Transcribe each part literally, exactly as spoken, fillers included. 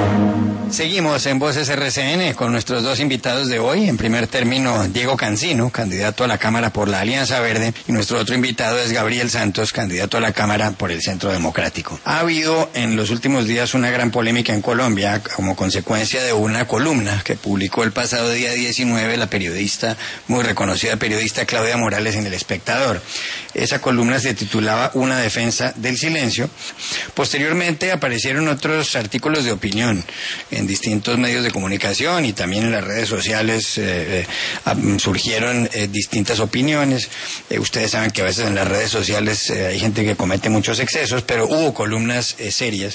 Seguimos en Voces R C N con nuestros dos invitados de hoy. En primer término, Diego Cancino, candidato a la Cámara por la Alianza Verde, y nuestro otro invitado es Gabriel Santos, candidato a la Cámara por el Centro Democrático. Ha habido en los últimos días una gran polémica en Colombia como consecuencia de una columna que publicó el pasado día diecinueve la periodista, muy reconocida periodista Claudia Morales en El Espectador. Esa columna se titulaba Una defensa del silencio. Posteriormente aparecieron otros artículos de opinión en distintos medios de comunicación y también en las redes sociales eh, eh, surgieron eh, distintas opiniones. Eh, ustedes saben que a veces en las redes sociales eh, hay gente que comete muchos excesos, pero hubo columnas eh, serias.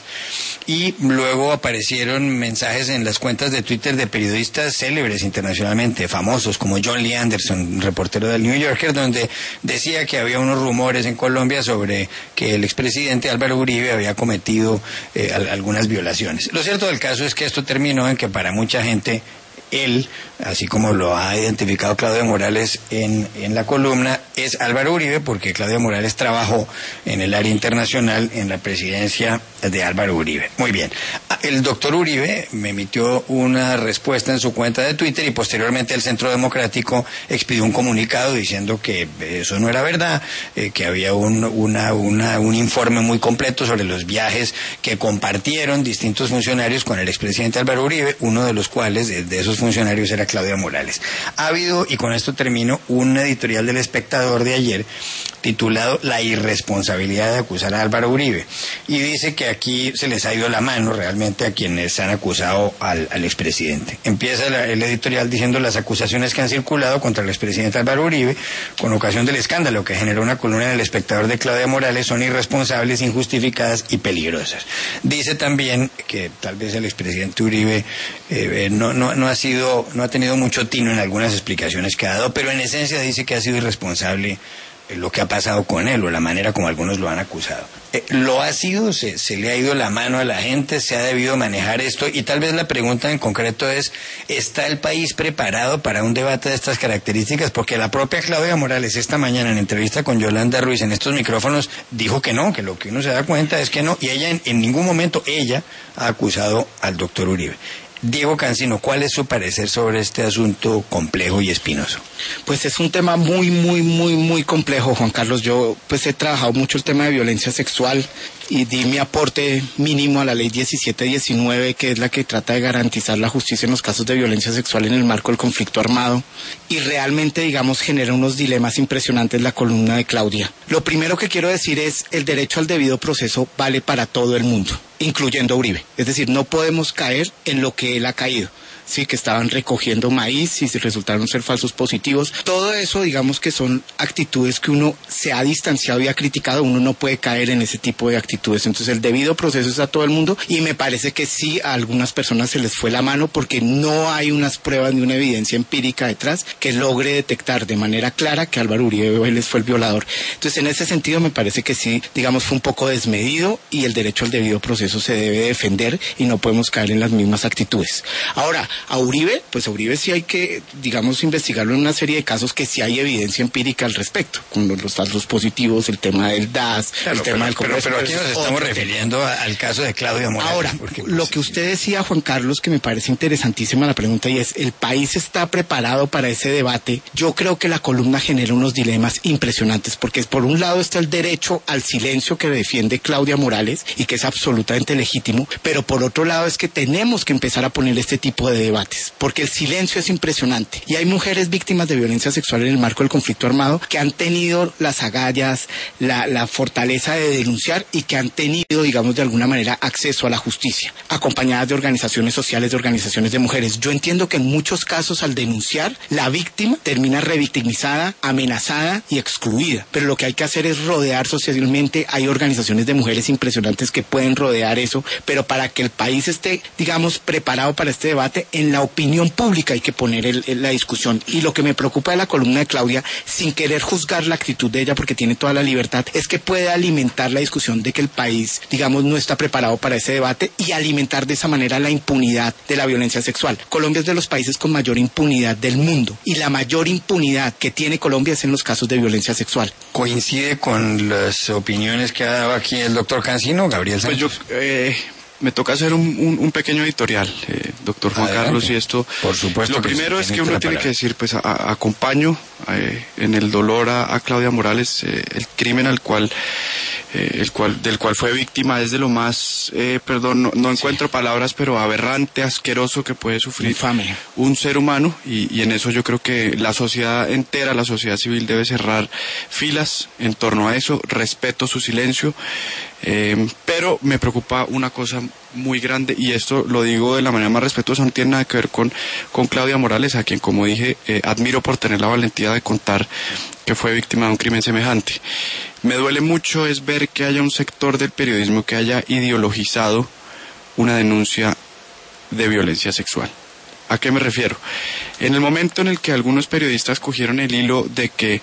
Y luego aparecieron mensajes en las cuentas de Twitter de periodistas célebres internacionalmente, famosos, como John Lee Anderson, reportero del New Yorker, donde decía que había unos rumores en Colombia sobre que el expresidente Álvaro Uribe había cometido eh, algunas violaciones. Lo cierto del caso es que esto terminó en que para mucha gente él, así como lo ha identificado Claudia Morales en, en la columna, es Álvaro Uribe, porque Claudia Morales trabajó en el área internacional en la presidencia de Álvaro Uribe. Muy bien. El doctor Uribe me emitió una respuesta en su cuenta de Twitter y posteriormente el Centro Democrático expidió un comunicado diciendo que eso no era verdad, eh, que había un, una, una, un informe muy completo sobre los viajes que compartieron distintos funcionarios con el expresidente Álvaro Uribe, uno de los cuales, de, de esos funcionarios, era Claudia Morales. Ha habido, y con esto termino, un editorial del Espectador de ayer titulado La irresponsabilidad de acusar a Álvaro Uribe, y dice que aquí se les ha ido la mano realmente a quienes han acusado al, al expresidente. Empieza la, el editorial diciendo: las acusaciones que han circulado contra el expresidente Álvaro Uribe con ocasión del escándalo que generó una columna en El Espectador de Claudia Morales son irresponsables, injustificadas y peligrosas. Dice también que tal vez el expresidente Uribe eh, no, no, no ha sido, no ha tenido mucho tino en algunas explicaciones que ha dado, pero en esencia dice que ha sido irresponsable lo que ha pasado con él, o la manera como algunos lo han acusado. Eh, lo ha sido, se, se le ha ido la mano a la gente, se ha debido manejar esto, y tal vez la pregunta en concreto es: ¿está el país preparado para un debate de estas características? Porque la propia Claudia Morales esta mañana en entrevista con Yolanda Ruiz en estos micrófonos dijo que no, que lo que uno se da cuenta es que no, y ella en, en ningún momento ella ha acusado al doctor Uribe. Diego Cancino, ¿cuál es su parecer sobre este asunto complejo y espinoso? Pues es un tema muy, muy, muy, muy complejo, Juan Carlos. Yo pues he trabajado mucho el tema de violencia sexual y di mi aporte mínimo a la ley diecisiete diecinueve, que es la que trata de garantizar la justicia en los casos de violencia sexual en el marco del conflicto armado, y realmente, digamos, genera unos dilemas impresionantes la columna de Claudia. Lo primero que quiero decir es: el derecho al debido proceso vale para todo el mundo, incluyendo a Uribe. Es decir, no podemos caer en lo que él ha caído. Sí, que estaban recogiendo maíz y resultaron ser falsos positivos. Todo eso, digamos que son actitudes que uno se ha distanciado y ha criticado. Uno no puede caer en ese tipo de actitudes. Entonces el debido proceso es a todo el mundo, y me parece que sí, a algunas personas se les fue la mano porque no hay unas pruebas ni una evidencia empírica detrás que logre detectar de manera clara que Álvaro Uribe Vélez fue el violador. Entonces en ese sentido me parece que sí, digamos, fue un poco desmedido, y el derecho al debido proceso se debe defender y no podemos caer en las mismas actitudes. Ahora, a Uribe, pues a Uribe sí hay que, digamos, investigarlo en una serie de casos que sí hay evidencia empírica al respecto, con los, los falsos positivos, el tema del D A S, claro, el tema pero, del Congreso. Pero, pero aquí nos estamos refiriendo tema. al caso de Claudia Morales. Ahora, porque, pues, lo que usted decía, Juan Carlos, que me parece interesantísima la pregunta, y es: ¿el país está preparado para ese debate? Yo creo que la columna genera unos dilemas impresionantes, porque por un lado está el derecho al silencio que defiende Claudia Morales y que es absolutamente legítimo, pero por otro lado es que tenemos que empezar a poner este tipo de debates, porque el silencio es impresionante, y hay mujeres víctimas de violencia sexual en el marco del conflicto armado que han tenido las agallas, la, la fortaleza de denunciar, y que han tenido, digamos, de alguna manera acceso a la justicia, acompañadas de organizaciones sociales, de organizaciones de mujeres. Yo entiendo que en muchos casos, al denunciar, la víctima termina revictimizada, amenazada y excluida, pero lo que hay que hacer es rodear socialmente. Hay organizaciones de mujeres impresionantes que pueden rodear eso, pero para que el país esté, digamos, preparado para este debate, en la opinión pública hay que poner el, el, la discusión. Y lo que me preocupa de la columna de Claudia, sin querer juzgar la actitud de ella porque tiene toda la libertad, es que puede alimentar la discusión de que el país, digamos, no está preparado para ese debate, y alimentar de esa manera la impunidad de la violencia sexual. Colombia es de los países con mayor impunidad del mundo, y la mayor impunidad que tiene Colombia es en los casos de violencia sexual. ¿Coincide con las opiniones que ha dado aquí el doctor Cancino, Gabriel Santos? Pues yo... Eh... me toca hacer un, un, un pequeño editorial, eh, doctor Juan Adelante. Carlos, y esto... Por supuesto. Lo primero es que uno tiene que decir, pues a, a, acompaño eh, en el dolor a, a Claudia Morales, eh, el crimen al cual, eh, el cual, del cual fue víctima es de lo más, eh, perdón, no, no encuentro sí. palabras, pero aberrante, asqueroso que puede sufrir Infame. un ser humano, y, y en eso yo creo que la sociedad entera, la sociedad civil debe cerrar filas en torno a eso. Respeto su silencio, eh, pero me preocupa una cosa muy grande, y esto lo digo de la manera más respetuosa, no tiene nada que ver con, con Claudia Morales, a quien, como dije, eh, admiro por tener la valentía de contar que fue víctima de un crimen semejante. Me duele mucho es ver que haya un sector del periodismo que haya ideologizado una denuncia de violencia sexual. ¿A qué me refiero? En el momento en el que algunos periodistas cogieron el hilo de que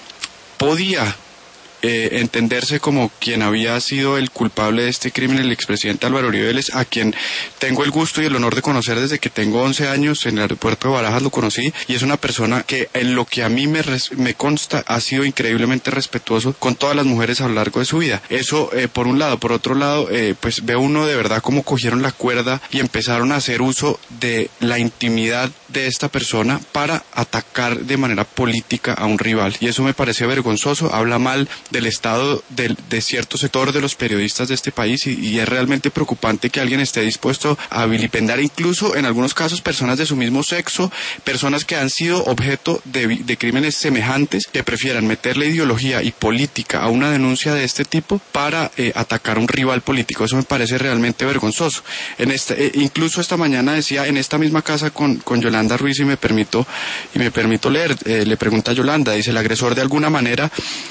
podía Eh, entenderse como quien había sido el culpable de este crimen, el expresidente Álvaro Uribe Vélez, a quien tengo el gusto y el honor de conocer desde que tengo once años. En el aeropuerto de Barajas lo conocí, y es una persona que, en lo que a mí me, res, me consta, ha sido increíblemente respetuoso con todas las mujeres a lo largo de su vida. Eso eh, por un lado. Por otro lado, eh, pues ve uno de verdad cómo cogieron la cuerda y empezaron a hacer uso de la intimidad de esta persona para atacar de manera política a un rival, y eso me parece vergonzoso. Habla mal del estado de, de cierto sector de los periodistas de este país, y, y es realmente preocupante que alguien esté dispuesto a vilipendar incluso en algunos casos personas de su mismo sexo, personas que han sido objeto de, de crímenes semejantes, que prefieran meterle ideología y política a una denuncia de este tipo para eh, atacar a un rival político. Eso me parece realmente vergonzoso. En este, eh, incluso esta mañana decía en esta misma casa con, con Yolanda Ruiz, y me permito, y me permito leer, eh, le pregunta a Yolanda, dice: ¿el agresor de alguna manera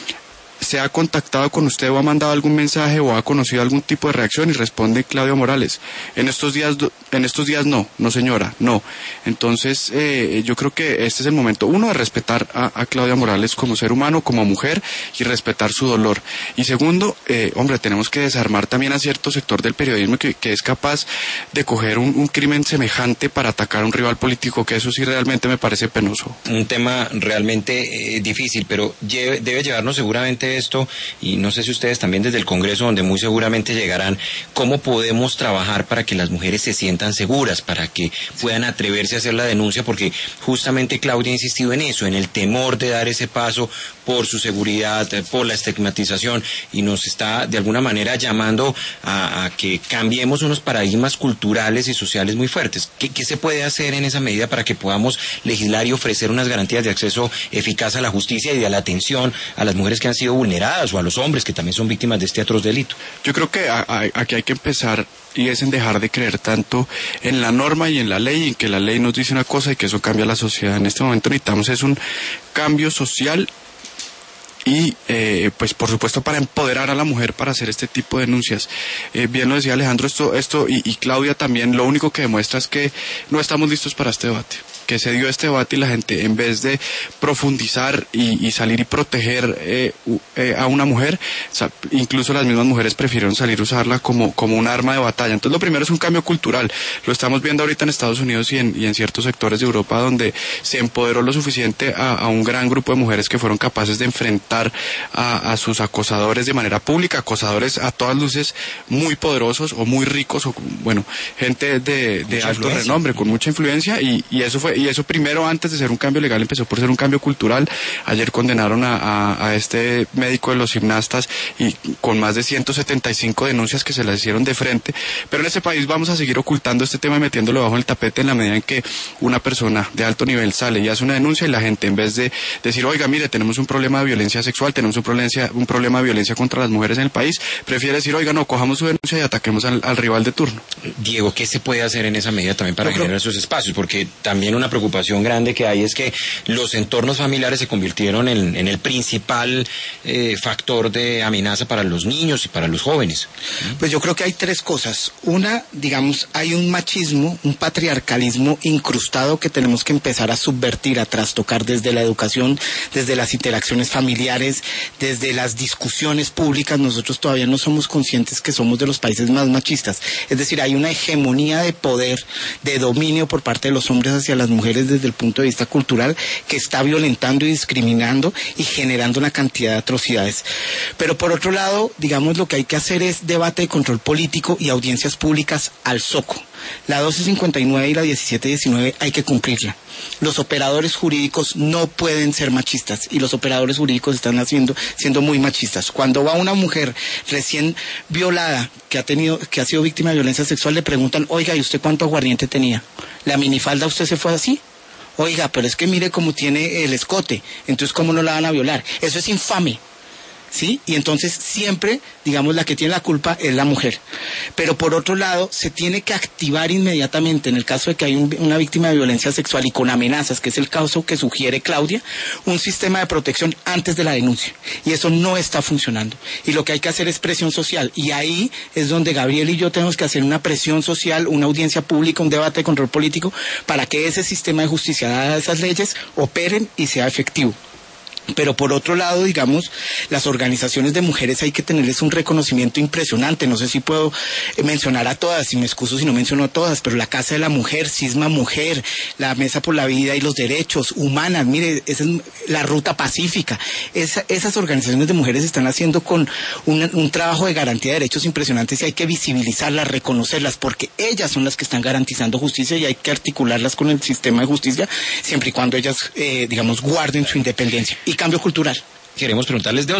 se ha contactado con usted o ha mandado algún mensaje o ha conocido algún tipo de reacción? Y responde Claudia Morales: en estos días en estos días no, no señora, no. Entonces eh, yo creo que este es el momento, uno, de respetar a, a Claudia Morales como ser humano, como mujer, y respetar su dolor. Y segundo, eh, hombre, tenemos que desarmar también a cierto sector del periodismo que, que es capaz de coger un, un crimen semejante para atacar a un rival político, que eso sí realmente me parece penoso. Un tema realmente eh, difícil, pero lleve, debe llevarnos seguramente esto, y no sé si ustedes también desde el Congreso, donde muy seguramente llegarán, cómo podemos trabajar para que las mujeres se sientan seguras, para que puedan atreverse a hacer la denuncia, porque justamente Claudia ha insistido en eso, en el temor de dar ese paso por su seguridad, por la estigmatización, y nos está de alguna manera llamando a, a que cambiemos unos paradigmas culturales y sociales muy fuertes. ¿Qué, qué se puede hacer en esa medida para que podamos legislar y ofrecer unas garantías de acceso eficaz a la justicia y de la atención a las mujeres que han sido vulneradas, o a los hombres que también son víctimas de este atroz delito? Yo creo que a, a, aquí hay que empezar, y es en dejar de creer tanto en la norma y en la ley, en que la ley nos dice una cosa y que eso cambia la sociedad. En este momento necesitamos es un cambio social, y eh, pues por supuesto para empoderar a la mujer para hacer este tipo de denuncias. Eh, bien lo decía Alejandro, esto, esto y, y Claudia también, lo único que demuestra es que no estamos listos para este debate, que se dio este debate y la gente, en vez de profundizar y, y salir y proteger eh, eh, a una mujer, incluso las mismas mujeres prefirieron salir a usarla como, como un arma de batalla. Entonces lo primero es un cambio cultural. Lo estamos viendo ahorita en Estados Unidos y en, y en ciertos sectores de Europa, donde se empoderó lo suficiente a, a un gran grupo de mujeres que fueron capaces de enfrentar A, a sus acosadores de manera pública, acosadores a todas luces muy poderosos o muy ricos, o bueno, gente de, de alto renombre, con mucha influencia, y, y eso fue, y eso primero, antes de ser un cambio legal, empezó por ser un cambio cultural. Ayer condenaron a, a, a este médico de los gimnastas, y con más de ciento setenta y cinco denuncias que se le hicieron de frente. Pero en este país vamos a seguir ocultando este tema y metiéndolo bajo el tapete, en la medida en que una persona de alto nivel sale y hace una denuncia, y la gente, en vez de decir, oiga, mire, tenemos un problema de violencia sexual, tenemos un problema, un problema de violencia contra las mujeres en el país, prefiere decir, oiga, no, cojamos su denuncia y ataquemos al, al rival de turno. Diego, ¿qué se puede hacer en esa medida también para generar esos espacios? Porque también una preocupación grande que hay es que los entornos familiares se convirtieron en, en el principal eh, factor de amenaza para los niños y para los jóvenes. Pues yo creo que hay tres cosas. Una, digamos, hay un machismo, un patriarcalismo incrustado que tenemos que empezar a subvertir, a trastocar desde la educación, desde las interacciones familiares, desde las discusiones públicas. Nosotros todavía no somos conscientes que somos de los países más machistas. Es decir, hay una hegemonía de poder, de dominio por parte de los hombres hacia las mujeres desde el punto de vista cultural, que está violentando y discriminando y generando una cantidad de atrocidades. Pero por otro lado, digamos, lo que hay que hacer es debate de control político y audiencias públicas al zoco. La doce cincuenta y nueve y la diecisiete diecinueve hay que cumplirla. Los operadores jurídicos no pueden ser machistas y los operadores jurídicos están haciendo, siendo muy machistas. Cuando va una mujer recién violada que ha tenido, que ha sido víctima de violencia sexual, le preguntan, oiga, ¿y usted cuánto aguardiente tenía? ¿La minifalda usted se fue así? Oiga, pero es que mire cómo tiene el escote, entonces ¿cómo no la van a violar? Eso es infame. ¿Sí? Y entonces siempre, digamos, la que tiene la culpa es la mujer. Pero por otro lado, se tiene que activar inmediatamente, en el caso de que hay un, una víctima de violencia sexual y con amenazas, que es el caso que sugiere Claudia, un sistema de protección antes de la denuncia. Y eso no está funcionando. Y lo que hay que hacer es presión social. Y ahí es donde Gabriel y yo tenemos que hacer una presión social, una audiencia pública, un debate de control político, para que ese sistema de justicia, dadas esas leyes, operen y sea efectivo. Pero por otro lado, digamos, las organizaciones de mujeres hay que tenerles un reconocimiento impresionante. No sé si puedo mencionar a todas, si me excuso si no menciono a todas, pero la Casa de la Mujer, Cisma Mujer, la Mesa por la Vida y los Derechos Humanas, mire, esa es la Ruta Pacífica. Esa, esas organizaciones de mujeres están haciendo con un, un trabajo de garantía de derechos impresionantes y hay que visibilizarlas, reconocerlas, porque ellas son las que están garantizando justicia y hay que articularlas con el sistema de justicia, siempre y cuando ellas, eh, digamos, guarden su independencia. Y cambio cultural. Queremos preguntarles de